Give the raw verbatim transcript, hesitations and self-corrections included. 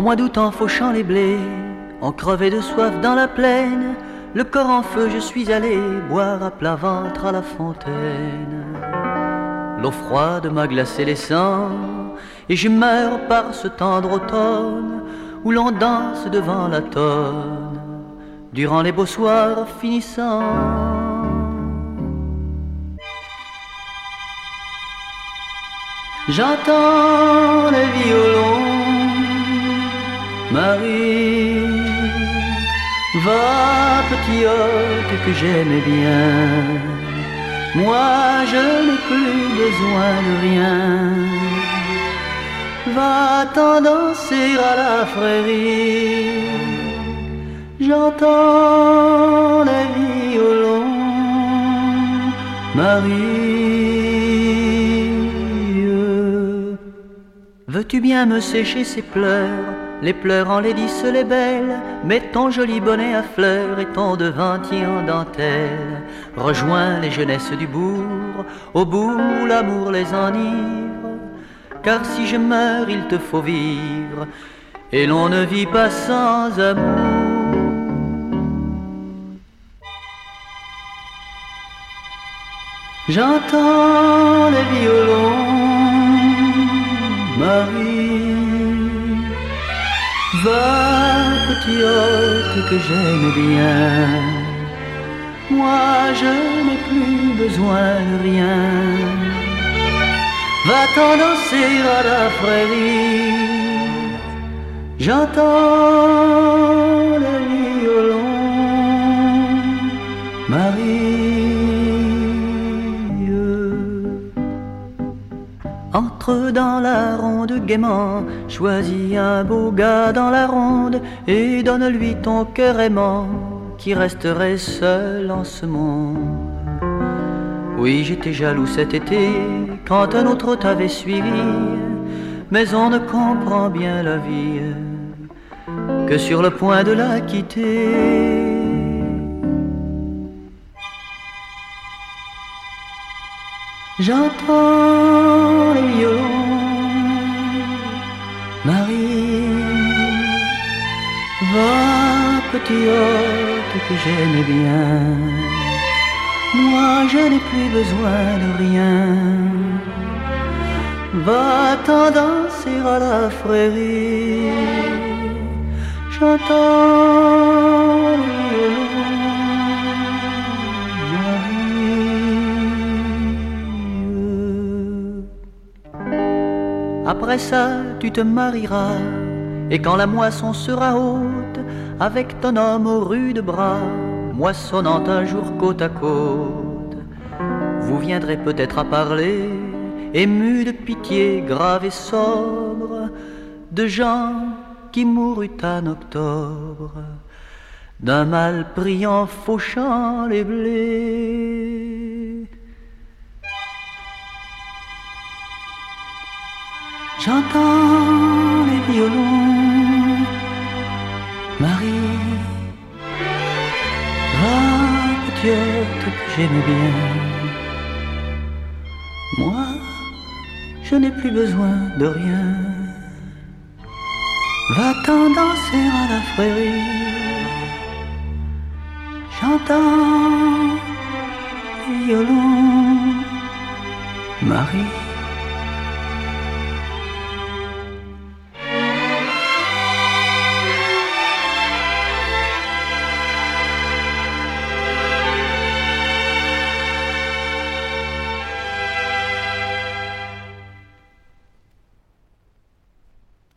mois d'août en fauchant les blés, on crevait de soif dans la plaine, le corps en feu je suis allé boire à plat ventre à la fontaine. L'eau froide m'a glacé les sangs et je meurs par ce tendre automne où l'on danse devant la tonne durant les beaux soirs finissants. J'entends les violons, Marie, va petit hôte que j'aimais bien. Moi je n'ai plus besoin de rien. Va-t'en danser à la prairie. J'entends les violons, Marie. Veux-tu bien me sécher ces pleurs? Les pleurs enlaidissent les belles. Mets ton joli bonnet à fleurs et ton devantien en dentelle. Rejoins les jeunesses du bourg, au bout où l'amour les enivre. Car si je meurs, il te faut vivre, et l'on ne vit pas sans amour. J'entends les violons, Marie, va petit hôte que j'aime bien. Moi je n'ai plus besoin de rien. Va-t'en danser à la prairie. J'entends les violons, Marie. Entre dans la ronde gaiement, choisis un beau gars dans la ronde et donne-lui ton cœur aimant qui resterait seul en ce monde. Oui, j'étais jaloux cet été quand un autre t'avait suivi, mais on ne comprend bien la vie que sur le point de la quitter. J'entends les violons, Marie, va petit hôte que j'aimais bien. Moi je n'ai plus besoin de rien. Va-t'en danser à la prairie. J'entends les violons, après ça, tu te marieras, et quand la moisson sera haute, avec ton homme aux rudes bras, moissonnant un jour côte à côte, vous viendrez peut-être à parler, ému de pitié grave et sobre, de gens qui moururent en octobre, d'un mal pris en fauchant les blés. J'entends les violons, Marie, va petit hôte que j'aimais bien. Moi, je n'ai plus besoin de rien. Va-t'en danser à la prairie. J'entends les violons, Marie.